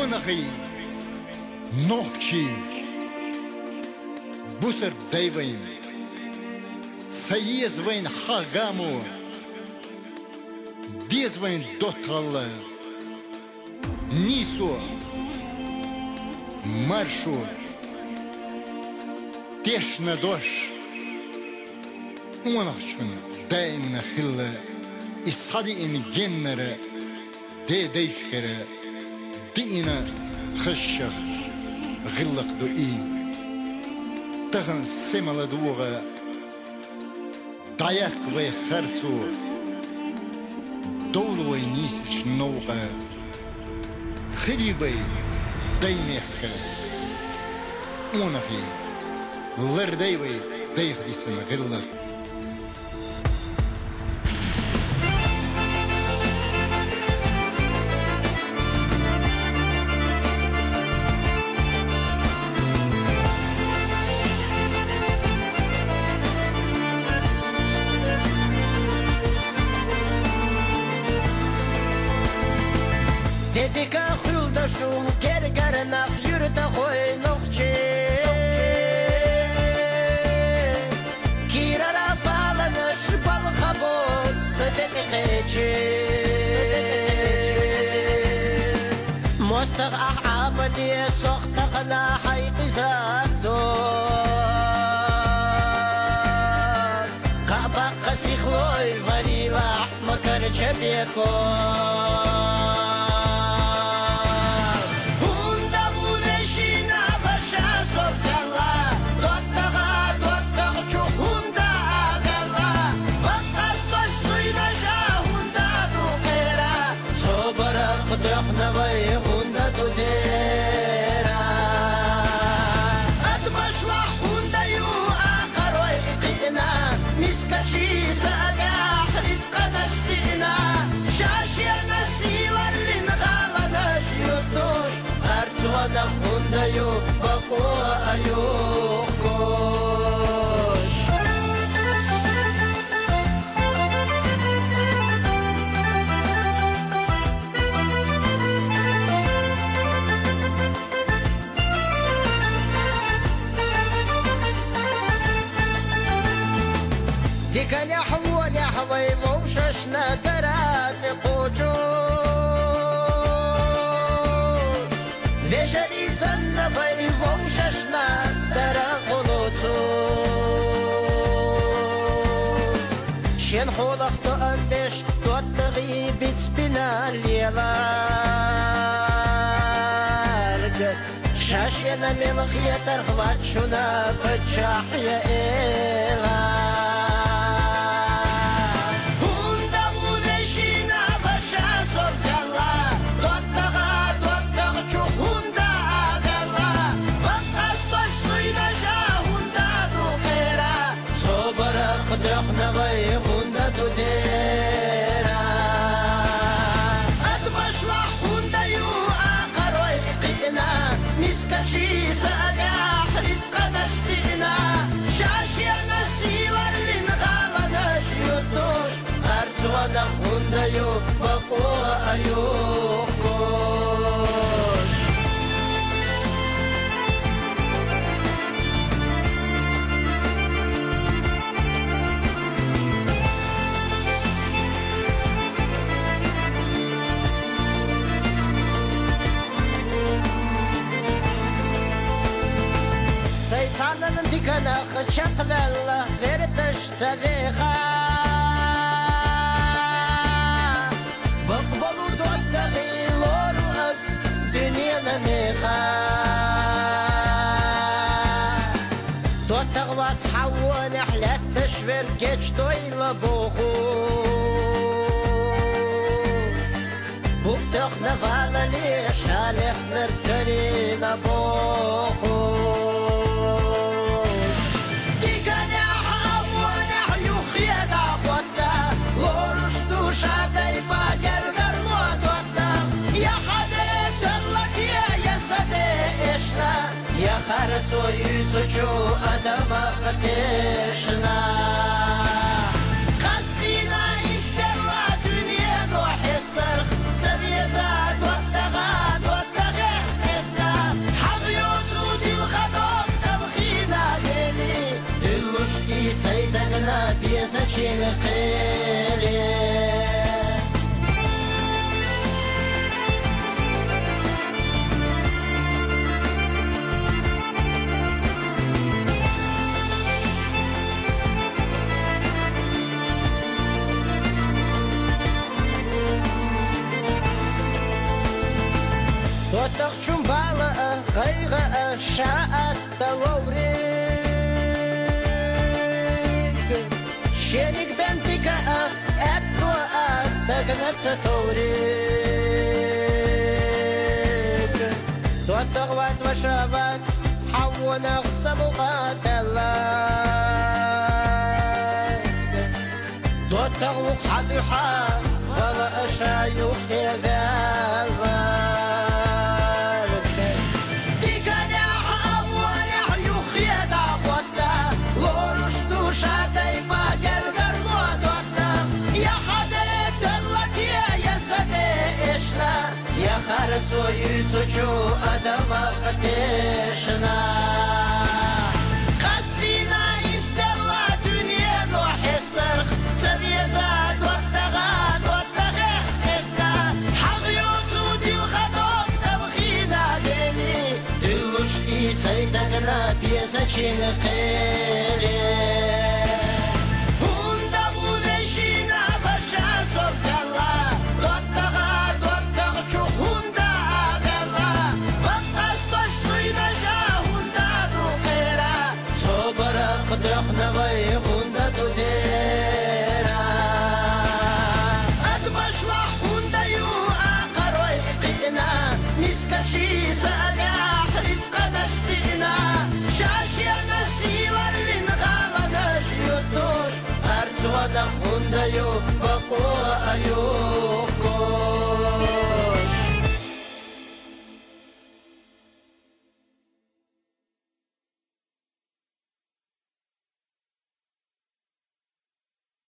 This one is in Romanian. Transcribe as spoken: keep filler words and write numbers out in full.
Unahi Nohchi Busser Dayvain Sayezvain Hagamu Dezvain Dotalla Niso Marshu Teshna Dosh Unachun Dain Hilla Isadi in Gennere De Deichkere Dina Khashach Ghillak Duin Tagan Semala Dura Dayak Way Khartu Dolo Nisich Noga Khidibay Daineka Unahi Verdayvay Deikhdisan Ghillak Dedika khulda shu kergarna yurda khoy noqchi Kirara balanish bal khabos sadaqechi Mostaq abadi soxtaqna hayqizado Qaba qasikhloy vanila makar chabeko Давай хунда тудера Отбашла хундаю акарой qina Miskachi saga rizqa nashdina Shashiyana silarlin ghalanash yutush Qartuana hundayu baqu ayukush Dika nahwu nahwi vawshashna darat qujush Vejari sanna vay vawshashna darat qulutush Shen khulaqtu ambesh tuttaghi bitsbina liyalarg Shashena melkhya tarkhvatshuna bachahya ela Давай хунда тудера Отбашла хундаю акарой qina Miskachi saga rizqa nashdina Shashiyana silarlin ghalanash yutush Qartuana hundayu baqu ayukush Saysanan dikana khachaqvalla vertash tsaveha Baqbalu dottaghi loruas dunyana meha Dottagvat hawan ahlat tashver kechtoyla bohu Buqtaq navala li shalih nirkarina bohu Я харцую цучу адама хатешна Qasdina isterla dünya nuhestarx Saviyazat vattaga vattaga دقنا بيزتشين قيلي وتخشم بالا غيغا شاءت تلوريك شينك بنتك أتوا أتقنت ستوريك توتغوات وشابات حونا غصب قاتلاك توتغوك حدوحا فلا أشايوخ يذالك خرطو يتوچو أدم قدشنا قصدنا استلا دنيا نوحسترخ سبيزاد واتغاد واتغيح استا حغيوتو دي الخدوك تبخينا ديني دلوش دي سيدقنا بيزاچين قيلي هوندا بودشينا برشا صرخلا واتغاد دخنا وي هوندا تديرا أدبشلح هوندا يو أقروي قينا مسكشي سأدح رزق نشتينا شاشيا نسيلا لنغالا نشيوتوش خرطوا دخ هوندا يو